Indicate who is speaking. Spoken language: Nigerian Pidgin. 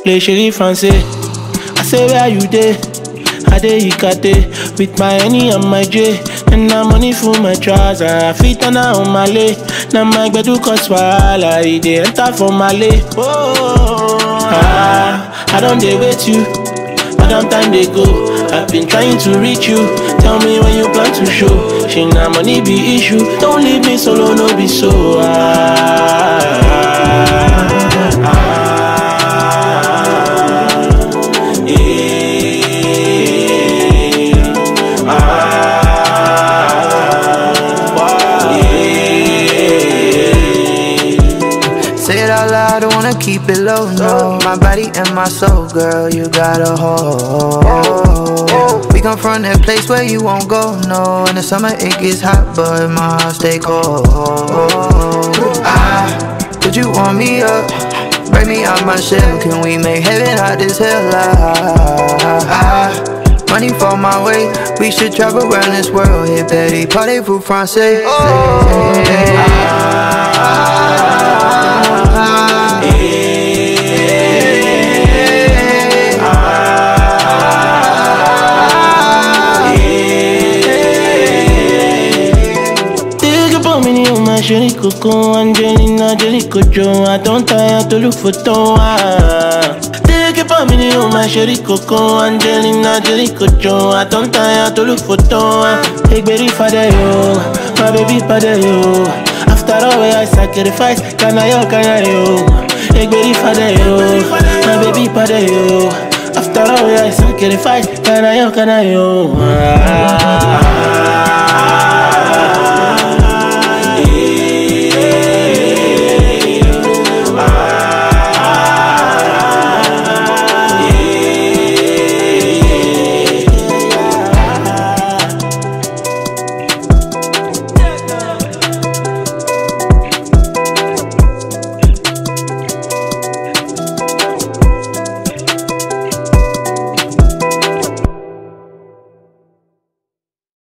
Speaker 1: play chérie français. I say where you dey? I dey Ikate with my Henny and my J. And na money for my trouser. I fit on my leg. Now my gbedu cause wahala. He dey enter for my leg. I don't dey wait you. Madam time they go. I've been trying to reach you. Tell me when you plan to show. She na money be issue. Don't leave me solo, no be so.
Speaker 2: Say it out loud, I wanna keep it low, no. My body and my soul, girl, you got a hold. We come from that place where you won't go, no. In the summer it gets hot, but my heart stay cold. Could you warm me up? Break me out my shell, can we make heaven out this hell? Money for my way, we should travel around this world. Hit Betty, parlez-vous français?
Speaker 1: My chérie Coco, Angelina, Angelico Joe. I don't tire to look for Toa. Take it for me, oh my chérie Coco, Angelina, Angelico Joe. I don't tire to look for Toa. Hey baby, father yo, my baby father yo. After all I sacrifice, can I yo? Hey baby, father yo, my baby father yo. After all I sacrifice, can I yo?